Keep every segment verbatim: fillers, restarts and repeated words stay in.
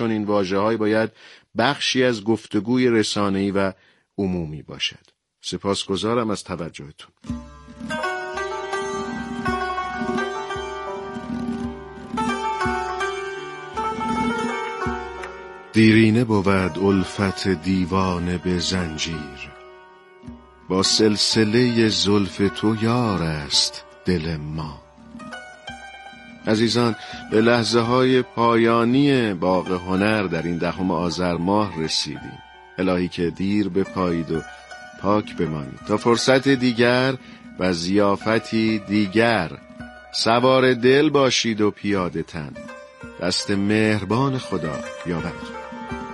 چنین واژه‌هایی باید بخشی از گفتگوی رسانه‌ای و عمومی باشد. سپاسگزارم از توجهتون. دیرینه بود الفت دیوانه به زنجیر، با سلسله زلف تو یار است دل ما. عزیزان، به لحظه های پایانی باغ هنر در این دهم آذر ماه رسیدیم. الهی که دیر بپایید و پاک بمانید تا فرصت دیگر و ضیافتی دیگر. سوار دل باشید و پیاده تن. دست مهربان خدا یاورتون.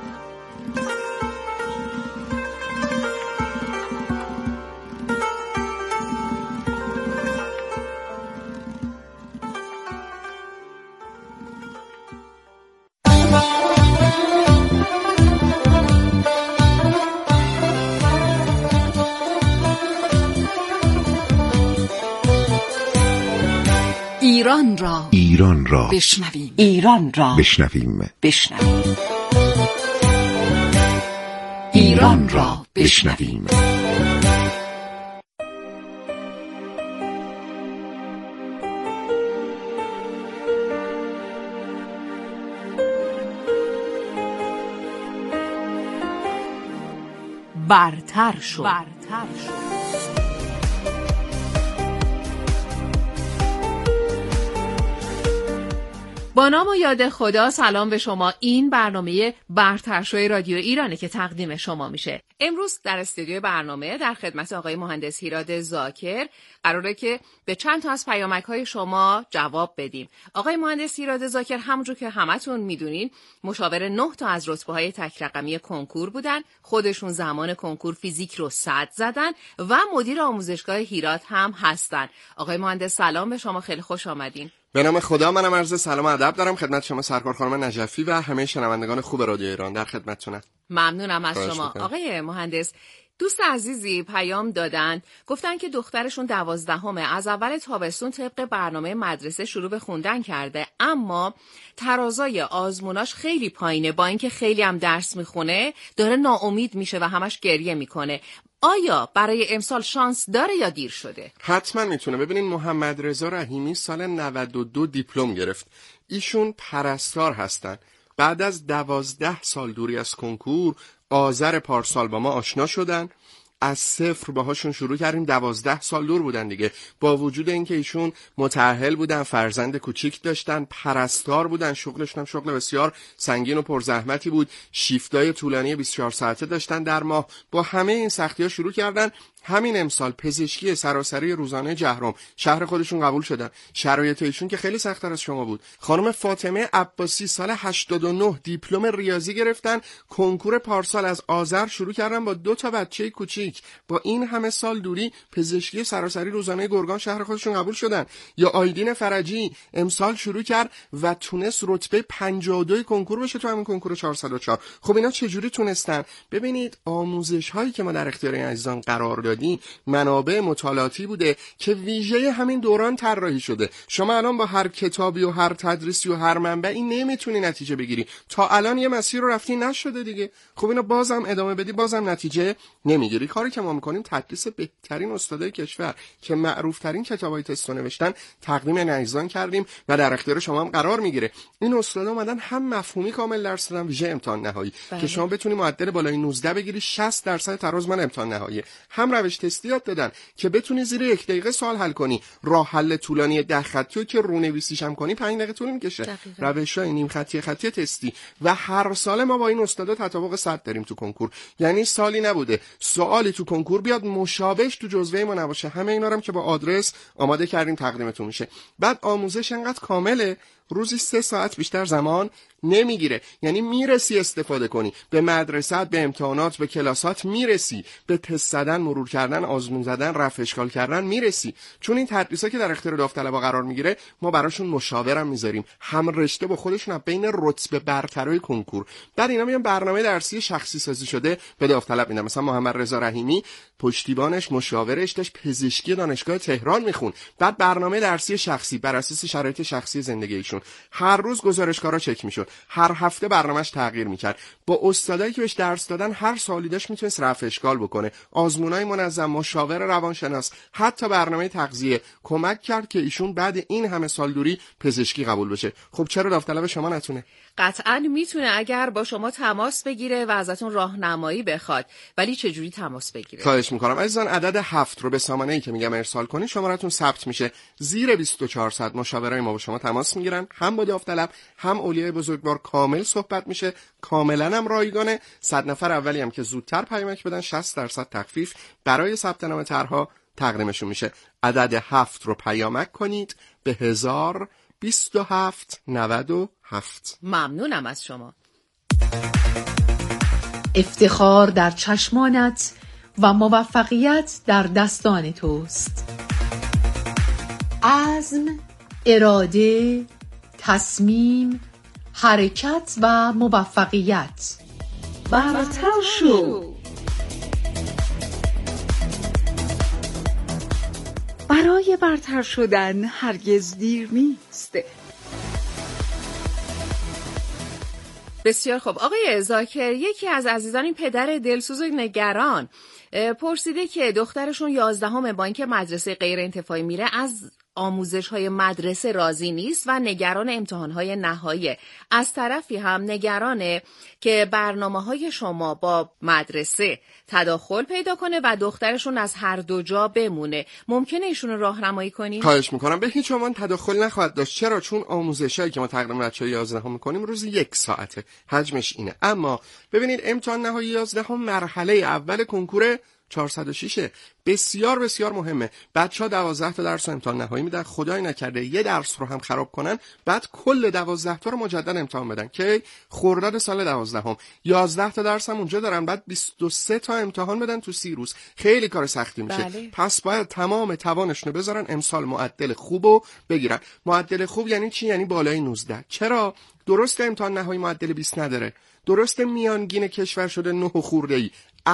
ایران را ایران را بشنویم. ایران را بشنویم. بشنویم. ایران را بشنویم. برتر شو. برتر شو. با نام و یاد خدا سلام به شما. این برنامه برتر شوی رادیو ایرانه که تقدیم شما میشه. امروز در استودیو برنامه در خدمت آقای مهندس هیراد زاکر قراره که به چند تا از پیامک‌های شما جواب بدیم. آقای مهندس هیراد زاکر همونجور که همتون میدونین مشاور نه تا از رتبه‌های تک رقمی کنکور بودن. خودشون زمان کنکور فیزیک رو صد زدن و مدیر آموزشگاه هیراد هم هستن. آقای مهندس سلام به شما، خیلی خوش آمدین. به نام خدا، منم عرض سلام و ادب دارم خدمت شما سرکار خانم نجفی و همه شنوندگان خوب رادیو ایران. در خدمتتونم. ممنونم از شما. آقای مهندس، دوست عزیزی پیام دادن، گفتن که دخترشون دوازدهمه، از اول تابستون طبق برنامه مدرسه شروع به خوندن کرده، اما ترازای آزموناش خیلی پایینه، با اینکه خیلی هم درس میخونه داره ناامید میشه و همش گریه میکنه. آیا برای امسال شانس داره یا دیر شده؟ حتما میتونه. ببینین محمد رضا رحیمی سال نود و دو دیپلم گرفت. ایشون پرستار هستن. بعد از دوازده سال دوری از کنکور آذر پارسال با ما آشنا شدن. از صفر باهاشون شروع کردیم. دوازده سال دور بودن دیگه. با وجود اینکه ایشون متأهل بودن، فرزند کوچیک داشتن، پرستار بودن، شغلشون هم شغل بسیار سنگین و پرزحمتی بود، شیفتای طولانی بیست و چهار ساعته داشتن در ماه. با همه این سختی‌ها شروع کردن. همین امسال پزشکی سراسری روزانه جهرم شهر خودشون قبول شدن. شرایط ایشون که خیلی سخت‌تر از شما بود. خانم فاطمه عباسی سال هشتاد و نه دیپلم ریاضی گرفتن. کنکور پارسال از آذر شروع کردن با دو تا بچه کوچیک. با این همه سال دوری پزشکی سراسری روزانه گرگان شهر خودشون قبول شدن. یا آیدین فرجی امسال شروع کرد و تونست رتبه پنجاه و دو کنکور بشه تو همین کنکور چهارصد و چهار. خب اینا چجوری تونستن؟ ببینید آموزش هایی که ما در اختیار این عزیزان قرار دادیم منابع مطالعاتی بوده که ویژه همین دوران طراحی شده. شما الان با هر کتابی و هر تدریسی و هر منبعی نمیتونی نتیجه بگیری. تا الان یه مسیر رو رفتی نشده دیگه. خب اینا بازم ادامه بدی بازم نتیجه نمیگیری. کاری که ما میکنیم تدریس بهترین استادای کشور که معروف ترین کتابای تست نوشتن تقدیم نعیزان کردیم و در اختیار شما هم قرار میگیره. این استادا اومدن هم مفهومی کامل درس دادن ویژه امتحان نهایی بله. که شما بتونی معدل بالای نوزده بگیری، شصت درصد تراز من امتحان نهایی. هم روش تستی یاد دادن که بتونی زیر یک دقیقه سوال حل کنی. راه حل طولانی ده خطی که رونویسیش هم کنی پنج دقیقه طول میکشه. روش‌های نیم خطی خطی تستی و هر سال ما با این استادا تطابق صد داریم تو کنکور. یعنی سالی نبوده سوالی تو کنکور بیاد مشابهش تو جزوه ما نباشه. همه اینا رو هم که با آدرس آماده کردیم تقدیمتون میشه. بعد آموزش انقدر کامله روزی سه ساعت بیشتر زمان نمیگیره. یعنی میرسی استفاده کنی، به مدرسات، به امتحانات، به کلاسات میرسی، به تست زدن، مرور کردن، آزمون زدن، رفع اشکال کردن میرسی. چون این تدریسا که در اختیار داوطلبا قرار میگیره ما براشون مشاورم میذاریم، هم رشته با خودشون بین رتبه برترای کنکور. بعد اینا میان برنامه درسی شخصی سازی شده به داوطلب میدن. مثلا محمد رضا رحیمی پشتیبانش مشاورش داشت پزشکی دانشگاه تهران میخون. بعد برنامه درسی شخصی بر اساس شرایط شخصی زندگیشون دانشگاهشون. هر روز گزارشکارا چک میشد، هر هفته برنامه‌اش تغییر میکرد. با استادایی که بهش درس دادن هر سوالی داشت میتونست رفع اشکال بکنه. آزمونای منظم، مشاور روانشناس، حتی برنامه تغذیه کمک کرد که ایشون بعد این همه سال دوری پزشکی قبول بشه. خب چرا داوطلب شما نتونه؟ قطعاً میتونه اگر با شما تماس بگیره و ازتون راهنمایی بخواد. ولی چه جوری تماس بگیره؟ خواهش میکنم عزیزان، عدد هفت رو به سامانه‌ای که میگم ارسال کنین شمارتون ثبت میشه. زیر بیست و چهار ساعت مشاورای ما با شما تماس میگیرن، هم با داوطلب هم اولیای بزرگوار کامل صحبت میشه، کاملا هم رایگانه. صد نفر اولی هم که زودتر پیامک بدن شصت درصد تخفیف برای ثبت نام طرح‌ها تقدیمشون میشه. عدد هفت رو پیامک کنید به هزار بیست و هفت نود و هفت. ممنونم از شما. افتخار در چشمانت و موفقیت در دستان توست. عزم، اراده، تصمیم، حرکت و موفقیت. برتر شو. برای برتر شدن هرگز دیر نیست. بسیار خوب. آقای زاکر، یکی از عزیزان، این پدر دلسوز و نگران، پرسیده که دخترشون یازدهم با اینکه مدرسه غیر انتفاعی میره از آموزش‌های مدرسه راضی نیست و نگران امتحان‌های نهایی. از طرفی هم نگرانه که برنامه‌های شما با مدرسه تداخل پیدا کنه و دخترشون از هر دو جا بمونه. ممکنه ایشون رو راهنمایی کنین؟ خواهش میکنم. به هیچ عنوان تداخل نخواهد داشت. چرا؟ چون آموزشایی که ما تقریبا بچه‌های یازدهم می‌کنیم روزی یک ساعته، حجمش اینه. اما ببینید امتحان نهایی یازدهم مرحله اول کنکور چهارصد و شش بسیار بسیار مهمه. بچه‌ها دوازده تا درس امتحان نهایی میدن، خدای نکرده یه درس رو هم خراب کنن بعد کل دوازده تا رو مجدد امتحان بدن که خرداد سال دوازدهم. یازده تا درس هم اونجا دارن بعد بیست و سه تا امتحان بدن تو سی روز. خیلی کار سختی میشه. بله. پس باید تمام توانشونو بذارن امسال معدل خوبو بگیرن. معدل خوب یعنی چی؟ یعنی بالای نوزده. چرا؟ درست امتحان نهایی معدل بیست نداره، درست میانگین کشور شده نه خورده‌ای،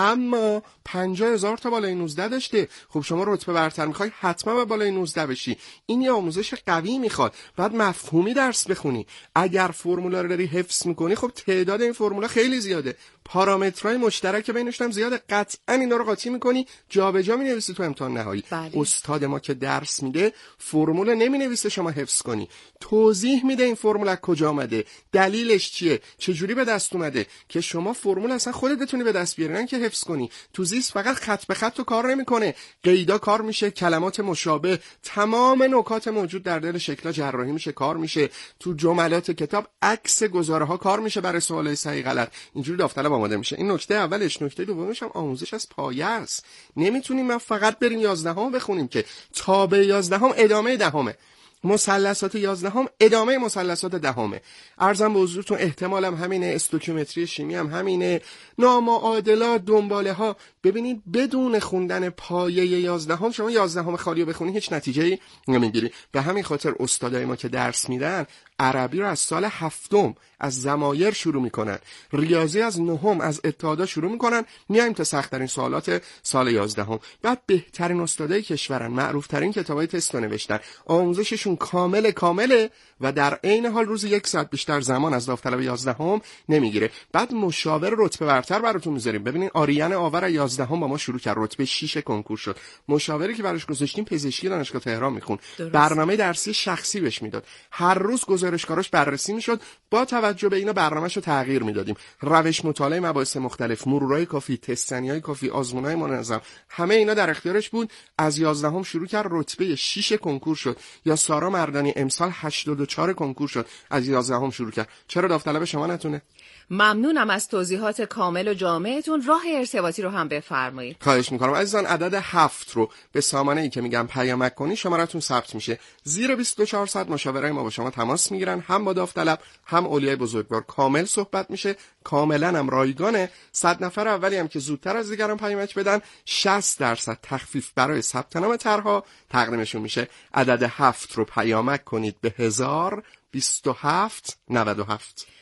اما پنجاه هزار تا بالای نوزده داشته. خب شما رتبه برتر میخوای حتما به بالای نوزده بشی. این یه آموزش قوی میخواد. بعد مفهومی درس بخونی. اگر فرمولا رو داری حفظ میکنی خب تعداد این فرمولا خیلی زیاده، پارامترهای مشترک بینشون هم زیاده، قطعا اینا رو قاطی میکنی جابجا مینویسی تو امتحان نهایی. بله. استاد ما که درس میده فرمولا نمینویسه شما حفظ کنی، توضیح میده این فرمولا کجا اومده، دلیلش چیه، چه جوری به دست اومده که شما فرمولا اصلا خودت بتونی به دست بیاری، نه که حفظ کنی. تو زیست فقط خط به خط تو کار نمیکنه، قیدا کار میشه، کلمات مشابه، تمام نکات موجود در دل شکل‌ها جراحی میشه، کار میشه. تو جملات کتاب عکس گزاره ها کار میشه برای سوالای صحیح غلط. اینجوری داوطلب آماده میشه. این نکته اولش. نکته دومش هم آموزش از پایه است. نمیتونیم ما فقط بریم یازدهم بخونیم که تا به یازدهم ادامه دهمه. مثلثات یازدهم ادامه مثلثات دهمه. عرضم به حضورتون احتمالم همینه، استوکیومتری شیمی هم همینه، نامعادلات، دنباله ها. ببینید بدون خوندن پایه یازدهم شما یازدهم خالی رو بخونی هیچ نتیجه‌ای نمیگیری. به همین خاطر استادای ما که درس میدن عربی رو از سال هفتم از ضمایر شروع میکنن، ریاضی از نهم از اتحادا شروع میکنن، میایم تا سخت‌ترین سوالات سال یازدهم. بعد بهترین استادای کشورن، معروف‌ترین کتابای تست نوشتن، آموزششون کامل کامله و در عین حال روز یک ساعت بیشتر زمان از داوطلب یازدهم نمیگیره. بعد مشاور رتبه برتر براتون میذاریم. ببینین آریان آور یازدهم با ما شروع کرد، رتبه شش کنکور شد. مشاوری که براش گذاشتیم پزشکی دانشگاه تهران میخون، برنامه درسی شخصی بهش میداد، هر روز گزارشکاراش بررسی میشد، با توجه به اینا برنامه‌شو تغییر میدادیم. روش مطالعه مباحث مختلف، مرورای کافی، تستنیای کافی، آزمونای منظم، همه اینا در اختیارش بود. از یازدهم شروع کرد، رتبه شش کنکور شد. یا سارا مردانی امسال هشتاد و چهار کنکور شد، از یازدهم شروع کرد. چرا داوطلب شما نتونه؟ ممنونم از توضیحات کامل و جامعتون. راه ارتباطی رو هم بفرمایید. خواهش میکنم عزیزان. عدد هفت رو به سامانه‌ای که میگم پیامک کنی شمارتون ثبت میشه. زیر بیست و چهار ساعت مشاورای ما با شما تماس میگیرن، هم با داوطلب هم اولیای بزرگوار کامل صحبت میشه، کاملا هم رایگانه. صد نفر اولی هم که زودتر از دیگران پیامک بدن شصت درصد تخفیف برای ثبت نام طرح‌ها تقدیمشون میشه. عدد هفت رو پیامک کنید به هزار بیست و هفت نود و هفت.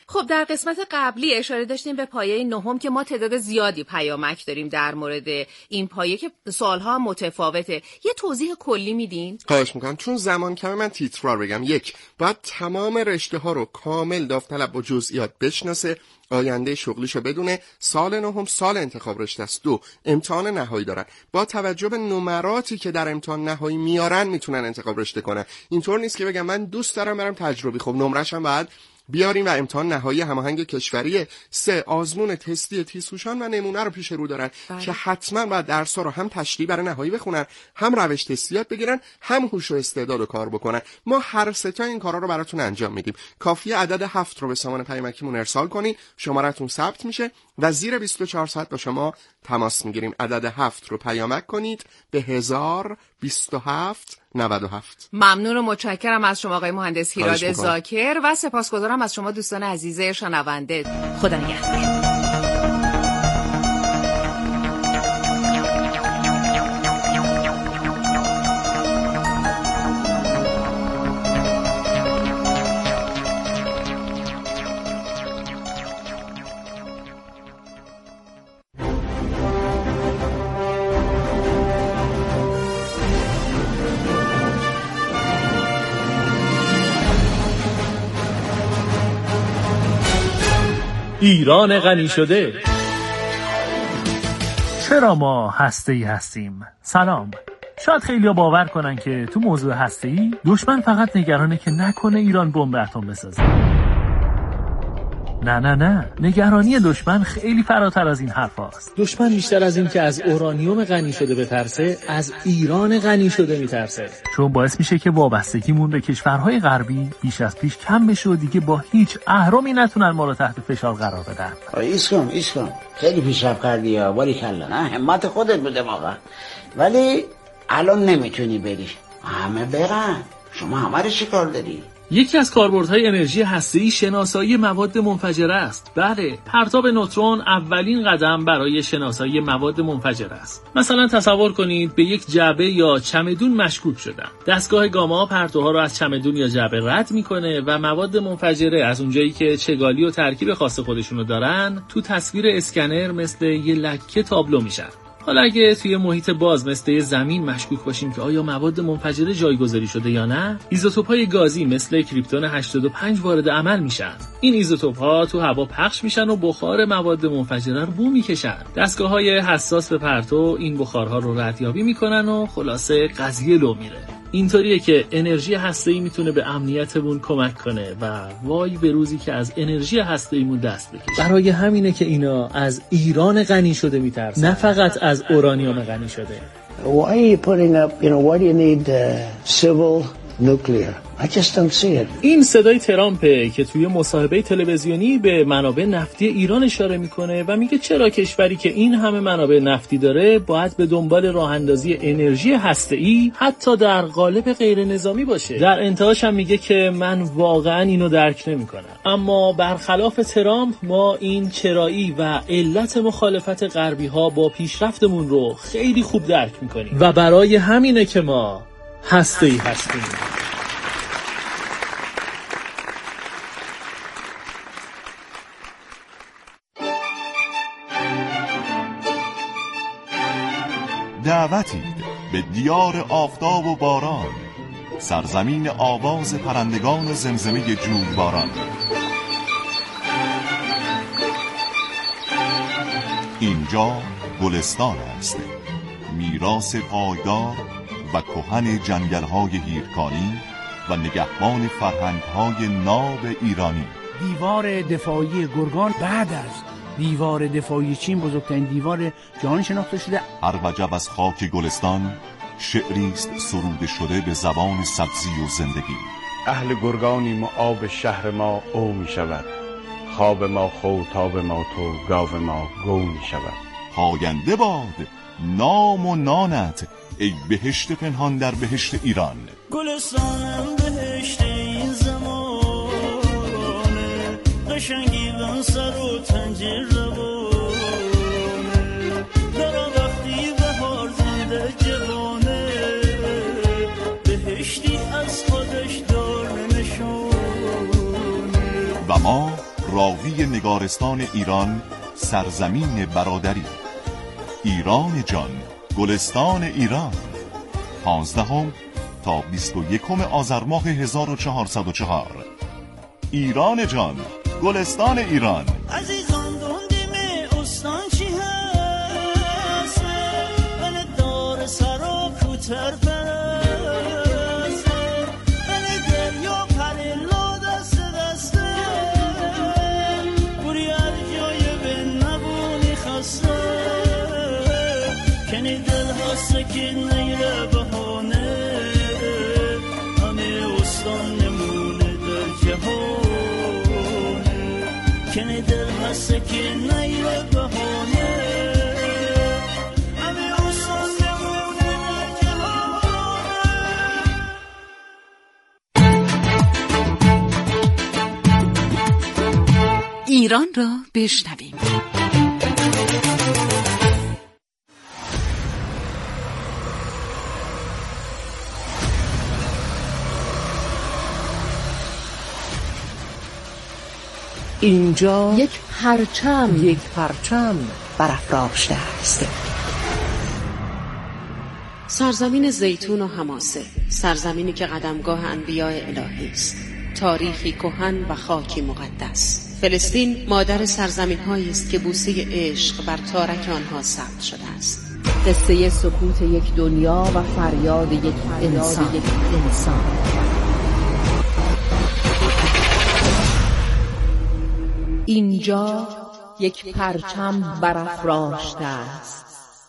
خب در قسمت قبلی اشاره داشتیم به پایه نهم که ما تعداد زیادی پیامک داریم در مورد این پایه که سوالها متفاوته. یه توضیح کلی میدین؟ خواهش میکنم. چون زمان کمه من تیتروار بگم. یک، باید تمام رشته ها رو کامل داوطلب با جزئیات بشناسه، آینده شغلیشو بدونه. سال نهم سال انتخاب رشته است. دو، امتحان نهایی دارن. با توجه به نمراتی که در امتحان نهایی میارن میتونن انتخاب رشته کنن. اینطور نیست که بگم من دوست دارم برم تجربی، خب نمره‌شم بعد بیاریم و امتحان نهایی هماهنگ کشوریه. سه، آزمون تستی تیزهوشان و نمونه رو پیش رو دارن بله. که حتما باید درس‌ها رو هم تشریح برای نهایی بخونن، هم روش تستی یاد بگیرن، هم هوش و استعداد رو کار بکنن. ما هر سه تا این کارا رو براتون انجام میدیم. کافیه عدد هفت رو به سامان پیامکیمون ارسال کنین، شماره‌تون ثبت میشه و زیر بیست و چهار ساعت با شما تماس میگیریم. عدد هفت رو پیامک کنید به هزار و بیست و هفت نود و هفت. ممنون و متشکرم از شما آقای مهندس هیراد زاکر و سپاسگزارم از شما دوستان عزیز شنونده. خدا نگهدار. ایران غنی شده. چرا ما هسته‌ای هستیم؟ سلام. شاید خیلی‌ها باور کنن که تو موضوع هسته‌ای دشمن فقط نگرانه که نکنه ایران بمب اتم بسازه. نه نه نه، نگرانی دشمن خیلی فراتر از این حرف هاست. دشمن بیشتر از این که از اورانیوم غنی شده بترسه، از ایران غنی شده میترسه. چون باعث میشه که وابستگیمون به کشورهای غربی بیش از پیش کم بشه و دیگه با هیچ اهرمی نتونن ما رو تحت فشار قرار بدن. ایس کن ایس کن خیلی پیشرفت کردی ها، باری کلا. نه همت خودت بوده واقعا، ولی الان نمیتونی بری. همه برن، شما همه رو چیکار داری؟ یکی از کاربردهای انرژی هسته‌ای شناسایی مواد منفجره است. بله، پرتاب نوترون اولین قدم برای شناسایی مواد منفجره است. مثلا تصور کنید به یک جعبه یا چمدون مشکوک شدن. دستگاه گاما پرتوها رو از چمدون یا جعبه رد میکنه و مواد منفجره از اونجایی که چگالی و ترکیب خاص خودشونو دارن تو تصویر اسکنر مثل یه لکه تابلو میشن. حالا اگه توی محیط باز مثل زمین مشکوک باشیم که آیا مواد منفجره جایگذاری شده یا نه، ایزوتوپ‌های گازی مثل کریپتون هشتاد و پنج وارد عمل میشن. این ایزوتوپ‌ها تو هوا پخش میشن و بخار مواد منفجره رو بو میکشن. دستگاه‌های حساس به پرتو این بخارها رو ردیابی میکنن و خلاصه قضیه لو میره. اینطوریه که انرژی هسته‌ای میتونه به امنیتمون کمک کنه و وای به روزی که از انرژی هسته‌ایمون دست بکشیم. برای همینه که اینا از ایران غنی شده میترسن، نه فقط از اورانیوم غنی شده. Why are you putting up, you know, why do you need uh, civil nuclear? I just don't see it. این صدای ترامپه که توی مصاحبه تلویزیونی به منابع نفتی ایران اشاره میکنه و میگه چرا کشوری که این همه منابع نفتی داره باید به دنبال راه اندازی انرژی هسته‌ای حتی در قالب غیر نظامی باشه. در انتهاش هم میگه که من واقعا اینو درک نمیکنم. اما برخلاف ترامپ ما این چرایی و علت مخالفت غربی ها با پیشرفتمون رو خیلی خوب درک میکنیم و برای همینه که ما هسته‌ای هستیم. دعوتید به دیار آفتاب و باران، سرزمین آواز پرندگان و زمزمه جویباران. اینجا گلستان است، میراث پایدار و کهن جنگل‌های هیرکانی و نگهبان فرهنگ‌های ناب ایرانی. دیوار دفاعی گرگان بعد از دیوار دفاعی چین بزرگترین دیوار جهان شناخته شده. هر وجب از خاک گلستان شعری است سروده شده به زبان سبزی و زندگی. اهل گرگانیم و آب شهر ما او می شود، خواب ما خوتاب ما تو، گاو ما گو می شود. پاینده باد نام و نانت ای بهشت پنهان در بهشت ایران. گلستانم بهشت این زمانه، قشنگی بن سر و تنجیر روانه، درا وقتی بهار زنده جوانه، بهشتی از خودش دار نشونه. و ما راوی نگارستان ایران، سرزمین برادری. ایران جان، گلستان ایران. پانزدهم تا بیست و یکم آذر ماه هزار و چهارصد و چهار. ایران جان، گلستان ایران. عزیزان دوندیم استان چی هست من دار سرا کوتر پرست من دریا پریلا دست دسته بوری هر جای به نبونی خسته کنی دل هسته که نیره بهانه همه استان نمونه در جهان کنی دل هسته که نیره بهانه همه استان نمونه در جهان. ایران را بشنویم. اینجا یک پرچم یک پرچم برافراشته است. سرزمین زیتون و حماسه، سرزمینی که قدمگاه انبیاء الهی است، تاریخی کهن و خاکی مقدس. فلسطین مادر سرزمین‌هایی است که بوسه عشق بر تارک آنها ثبت شده است. قصه سکوت یک دنیا و فریاد یک انسان. یک انسان. اینجا یک پرچم برافراشته است.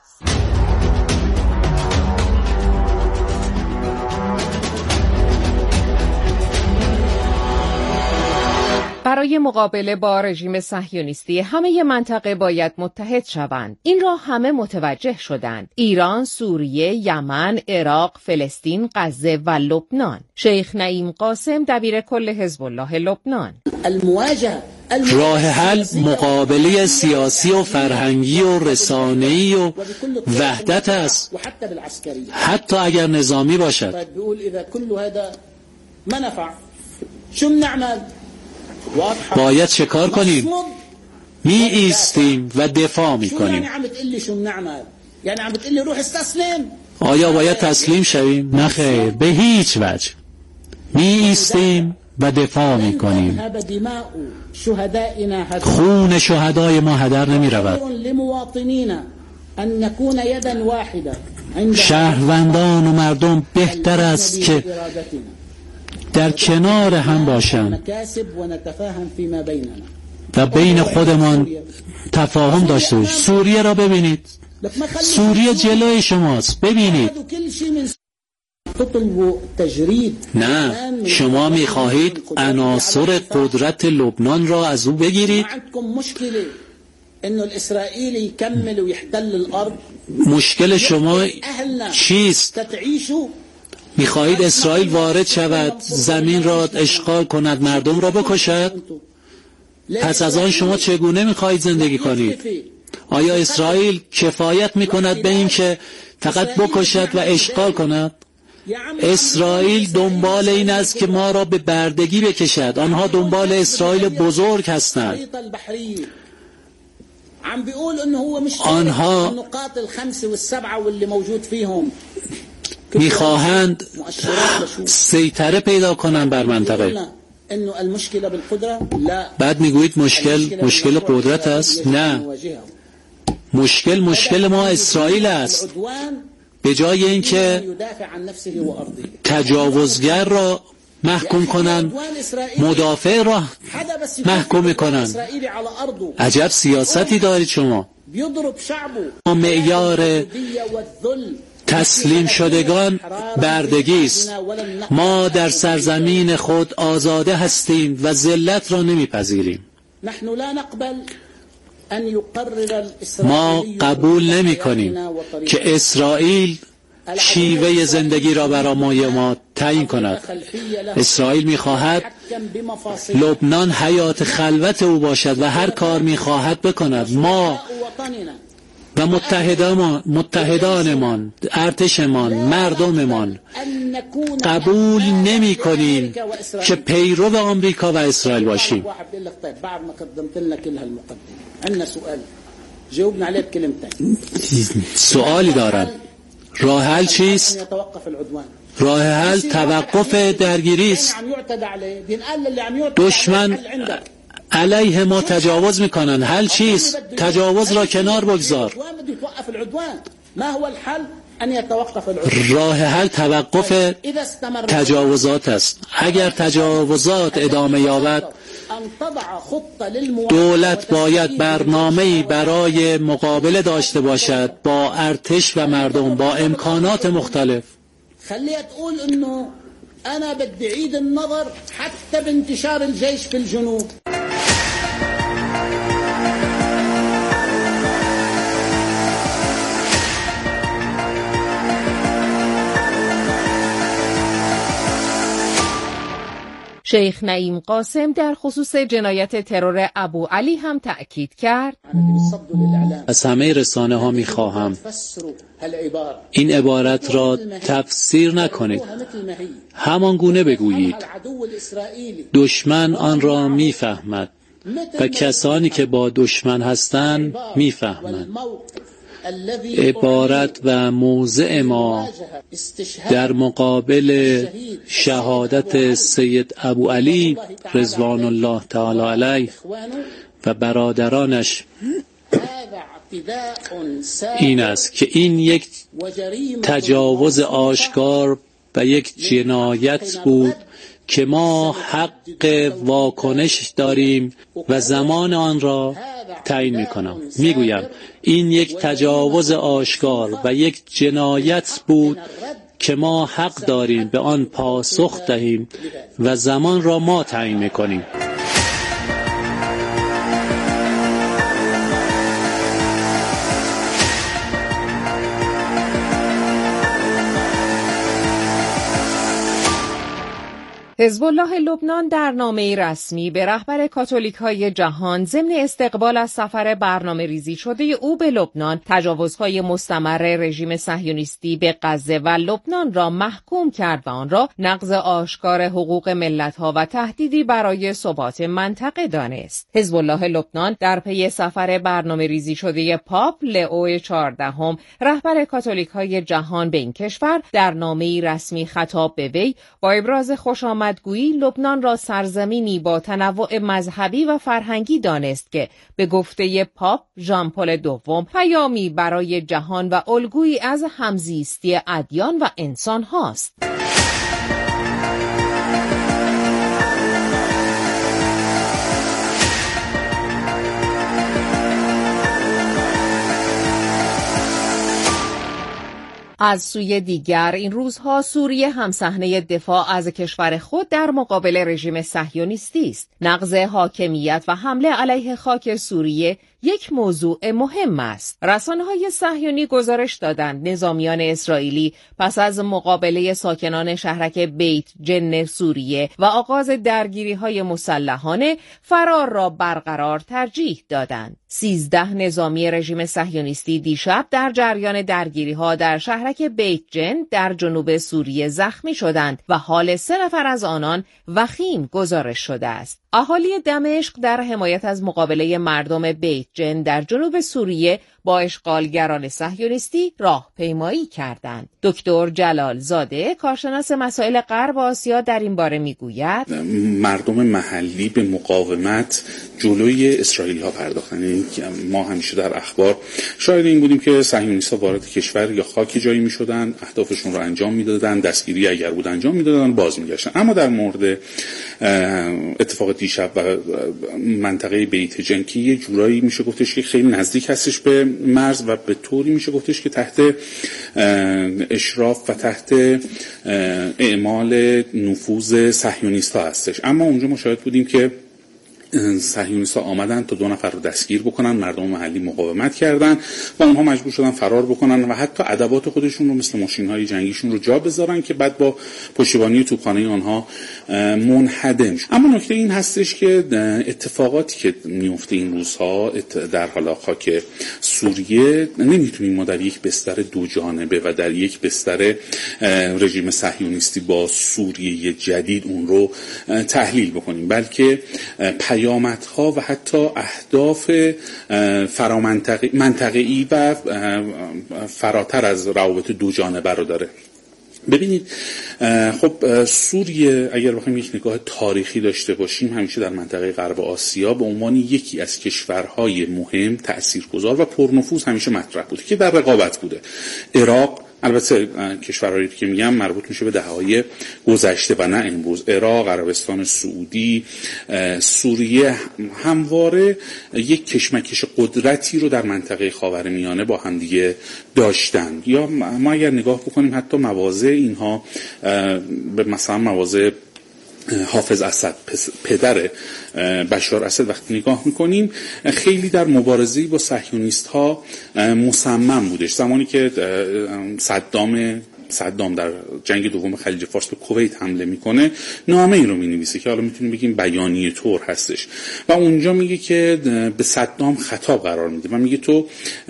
برای مقابله با رژیم صهیونیستی همه منطقه باید متحد شوند. این را همه متوجه شدند. ایران، سوریه، یمن، عراق، فلسطین، غزه و لبنان. شیخ نعیم قاسم دبیر کل حزب الله لبنان. راه حل مقابله سیاسی و فرهنگی و رسانه‌ای و وحدت است، حتی اگر نظامی باشد. باید چه کار کنیم؟ می ایستیم و دفاع می کنیم. آیا باید تسلیم شویم؟ نه خیر، به هیچ وجه. می ایستیم و دفاع می کنیم. خون شهدای ما هدر نمی رود. شهروندان و مردم بهتر است که در کنار هم باشند و بین خودمان تفاهم داشته باشیم. سوریه را ببینید، سوریه جلوی شماست، ببینید. نه، شما میخواهید عناصر قدرت لبنان را از او بگیرید. مشکل شما چیست؟ میخواهید اسرائیل وارد شود، زمین را اشغال کند، مردم را بکشد؟ پس از آن شما چگونه میخواهید زندگی کنید؟ آیا اسرائیل کفایت میکند به این که فقط بکشد و اشغال کند؟ اسرائیل دنبال این است که ما را به بردگی بکشد. آنها دنبال اسرائیل بزرگ هستند. آنها میخواهند سیطره پیدا کنند بر منطقه. بعد میگویید مشکل مشکل قدرت است؟ نه، مشکل مشکل ما اسرائیل است. به جای اینکه تجاوزگر را محکوم کنند، مدافع را محکوم کنند. عجب سیاستی دارید شما. معیار تسلیم شدگان بردگی است. ما در سرزمین خود آزاده هستیم و ذلت را نمیپذیریم. ما قبول نمی کنیم که اسرائیل شیوه زندگی را برای ما تعیین کند. اسرائیل می‌خواهد لبنان حیات خلوت او باشد و هر کار می‌خواهد بکند. ما و و متحدان متحدانمان، ارتشمان، مردممان قبول نمی کنیم که پیرو آمریکا و اسرائیل باشیم. سوالی دارم، راه حل چیست؟ راه حل توقف درگیری است. دشمن علیه ما تجاوز میکنن، حل چیست؟ تجاوز را کنار بگذار. راه حل توقف تجاوزات است. اگر تجاوزات ادامه یابد، دولت باید برنامه‌ای برای مقابله داشته باشد با ارتش و مردم، با امکانات مختلف. خليها تقول انه انا بدي اعيد النظر حتى بانتشار الجيش في الجنوب. شیخ نعیم قاسم در خصوص جنایت ترور ابو علی هم تأکید کرد: از همه رسانه ها می خواهم این عبارت را تفسیر نکنید، همان گونه بگویید دشمن آن را می فهمد و کسانی که با دشمن هستند می فهمند. عبارت و موضع ما در مقابل شهادت سید ابو علی رضوان الله تعالی علیه و برادرانش این است که این یک تجاوز آشکار و یک جنایت بود که ما حق واکنش داریم و زمان آن را تعیین میکنم. میگویم این یک تجاوز آشکار و یک جنایت بود که ما حق داریم به آن پاسخ دهیم و زمان را ما تعیین میکنیم. حزب الله لبنان در نامه‌ای رسمی به رهبر کاتولیک‌های جهان ضمن استقبال از سفر برنامه ریزی شده او به لبنان، تجاوزهای مستمر رژیم صهیونیستی به غزه و لبنان را محکوم کرد و آن را نقض آشکار حقوق ملت‌ها و تهدیدی برای ثبات منطقه دانست. حزب الله لبنان در پی سفر برنامه ریزی شده پاپ لئو چهاردهم رهبر کاتولیک‌های جهان به این کشور در نامه‌ای رسمی خطاب به وی با ابراز خوشامد گویی لبنان را سرزمینی با تنوع مذهبی و فرهنگی دانست که به گفته پاپ ژان پل دوم پیامی برای جهان و الگویی از همزیستی ادیان و انسان هاست. از سوی دیگر این روزها سوریه همصحنه دفاع از کشور خود در مقابل رژیم صهیونیستی است. نقض حاکمیت و حمله علیه خاک سوریه یک موضوع مهم است. رسانه‌های صهیونی گزارش دادند نظامیان اسرائیلی پس از مقابله ساکنان شهرک بیت جن سوریه و آغاز درگیری‌های مسلحانه فرار را برقرار ترجیح دادند. سیزده نظامی رژیم صهیونیستی دیشب در جریان درگیری‌ها در شهرک بیت جن در جنوب سوریه زخمی شدند و حال سه نفر از آنان وخیم گزارش شده است. اهالی دمشق در حمایت از مقابله مردم بیت جن در جنوب سوریه با اشغالگران صهیونیستی راهپیمایی کردند. دکتر جلال زاده کارشناس مسائل غرب آسیا در این باره میگوید مردم محلی به مقاومت جلوی اسرائیلی ها پرداختند. ما همیشه در اخبار شاهد این بودیم که صهیونیست‌ها وارد کشور یا خاک جایی میشدن، اهدافشون رو انجام میدادن، دستگیری اگر بود انجام میدادن، باز میگشتن. اما در مورد اتفاق دیشب و منطقه بیت جن که یه جورایی میشه گفتش که خیلی نزدیک هستش به مرز و به طوری میشه گفتش که تحت اشراف و تحت اعمال نفوذ صهیونیست‌ها هستش، اما اونجا ما شاهد بودیم که صهیونیست‌ها آمدن تا دو نفر رو دستگیر بکنن، مردم محلی مقاومت کردن و اونها مجبور شدن فرار بکنن و حتی ادوات خودشون رو مثل ماشین‌های جنگیشون رو جا بذارن که بعد با پشتیبانی توپخانه آنها منهدم شد. اما نکته این هستش که اتفاقاتی که میفته این روزها در حال خاک سوریه نمیتونیم ما در یک بستر دو جانبه و در یک بستر رژیم صهیونیستی با سوریه جدید اون رو تحلیل بکنیم، بلکه پیامدها و حتی اهداف فرامنطقه‌ای و فراتر از روابط دو جانبه رو داره. ببینید خب سوریه اگر بخوایم یک نگاه تاریخی داشته باشیم همیشه در منطقه غرب آسیا به عنوان یکی از کشورهای مهم، تاثیرگذار و پرنفوذ همیشه مطرح بوده که در رقابت بوده. عراق، البته کشورهایی که میگم مربوط میشه به دهه‌های گذشته و نه امروز، عراق، عربستان سعودی، سوریه همواره یک کشمکش قدرتی رو در منطقه خاورمیانه با هم دیگه داشتن. یا ما اگر نگاه بکنیم حتی مواضع اینها به مثلا مواضع حافظ اسد پدر بشار اسد وقتی نگاه میکنیم خیلی در مبارزه با صهیونیست ها مصمم بودش. زمانی که صدام صدام در جنگ دوم خلیج فارس به کویت حمله میکنه نامه ای رو مینویسه که حالا میتونیم بگیم بیانیه طور هستش و اونجا میگه که به صدام خطاب قرار میده و میگه تو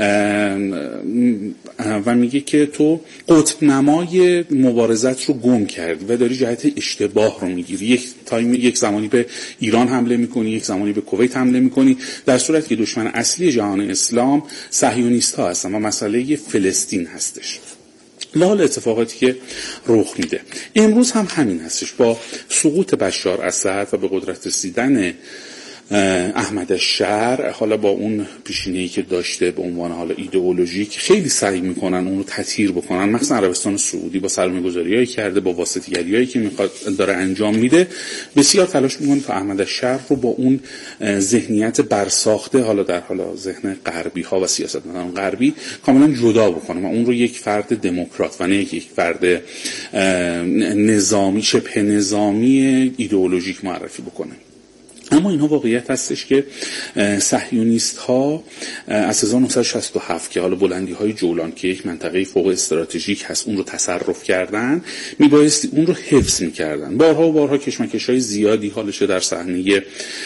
و میگه که تو قطب نمای مبارزت رو گم کردی و داری جهت اشتباه رو میگیری. یک تایم یک زمانی به ایران حمله میکنی، یک زمانی به کویت حمله میکنی، در صورتی که دشمن اصلی جهان اسلام صهیونیست ها هستن و مسئله فلسطین هستش. لحال اتفاقاتی که رخ میده امروز هم همین هستش. با سقوط بشار اسد و به قدرت رسیدن احمد شر، حالا با اون پیشینه‌ای که داشته به عنوان حالا ایدئولوژیک خیلی سعی میکنن اون رو تطهیر بکنن، مثلا عربستان سعودی با سرمایه‌گذاریایی کرده، با واسطه‌گریایی که میخواد داره انجام میده، بسیار تلاش میکنه تا احمد شر رو با اون ذهنیت برساخته حالا در حالا ذهن غربی ها و سیاستمداران غربی کاملا جدا بکنه و اون رو یک فرد دموکرات و نه یک فرد نظامی شبه نظامی ایدئولوژیک معرفی بکنه. اما اینها واقعیت هستش که صهیونیست ها از هزار و نهصد و شصت و هفت که حالا بلندی های جولان که یک منطقه فوق استراتژیک هست اون رو تصرف کردن، میبایستی اون رو حفظ میکردن. بارها و بارها کشمکش های زیادی حالا چه در صحنه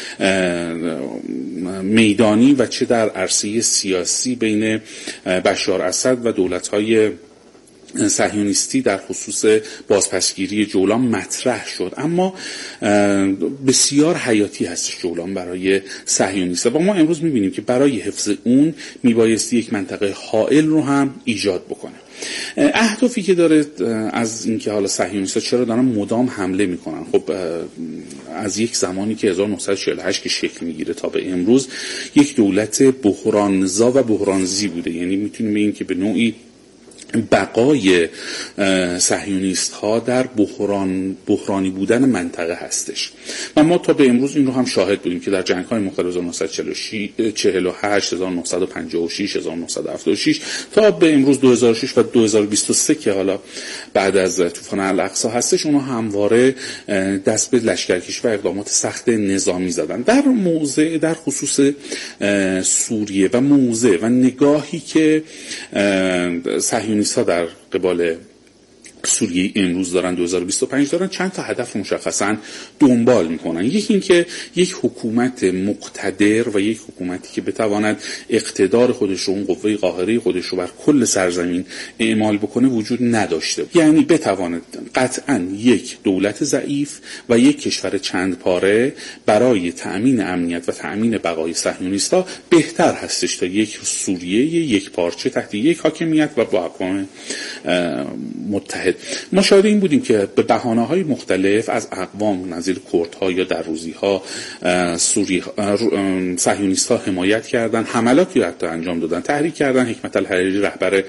میدانی و چه در عرصه سیاسی بین بشار اسد و دولت های صهیونیستی در خصوص بازپسگیری جولان مطرح شد، اما بسیار حیاتی هستش جولان برای صهیونیست‌ها و ما امروز می‌بینیم که برای حفظ اون میبایستی یک منطقه حائل رو هم ایجاد بکنه. اهدافی که داره از اینکه حالا صهیونیست‌ها چرا دارن مدام حمله میکنن، خب از یک زمانی که هزار و نهصد و چهل و هشت که شکل میگیره تا به امروز یک دولت بحرانزا و بحرانزی بوده، یعنی میتونیم بگیم که به نوعی بقای صهیونیست ها در بحران بحرانی بودن منطقه هستش و ما تا به امروز این رو هم شاهد بودیم که در جنگ های مختلف هزار و نهصد و چهل و هشت، هزار و نهصد و پنجاه و شش، هزار و نهصد و هفتاد و شش تا به امروز دو هزار و شش و دو هزار و بیست و سه که حالا بعد از طوفان الاقصی هستش، اونها همواره دست به لشکرکشی و اقدامات سخت نظامی زدن. در موضع در خصوص سوریه و موضع و نگاهی که صهیونیست‌ها در قبال سوریه امروز دارن دو هزار و بیست و پنج دارن چند تا هدف مشخصا دنبال میکنن. یکی این که یک حکومت مقتدر و یک حکومتی که بتواند اقتدار خودش رو، اون قوه قاهره خودش رو بر کل سرزمین اعمال بکنه وجود نداشته، یعنی بتواند قطعا یک دولت ضعیف و یک کشور چند پاره برای تأمین امنیت و تأمین بقای صهیونیست‌ها بهتر هستش تا یک سوریه یک پارچه تحت یک حاکمیت و با اقوام متحد. ما شاهد این بودیم که به بهانه‌های مختلف از اقوام نظیر کردها یا دروزی‌ها سوری صهیونیست‌ها حمایت کردن، حملاتی حتی انجام دادن، تحریک کردن حکمت الحریری رهبر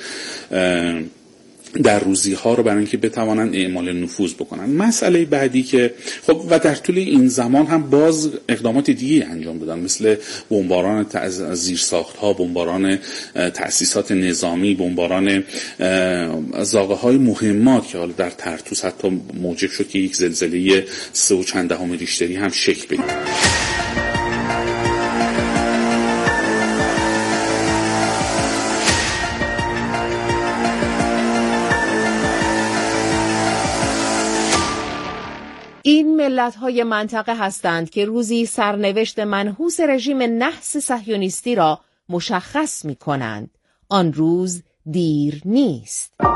در روزی ها رو برای اینکه بتوانن اعمال نفوذ بکنن. مسئله بعدی که خب و در طول این زمان هم باز اقدامات دیگه انجام دادن، مثل بمباران زیرساخت ها، بمباران تأسیسات نظامی، بمباران زاغه های مهمات که حالا در طرطوس حتی موجب شد که یک زلزله سه و چند دهم ریشتری هم شکل بگیره. ملت‌های منطقه هستند که روزی سرنوشت منحوس رژیم نحس صهیونیستی را مشخص می‌کنند. آن روز دیر نیست.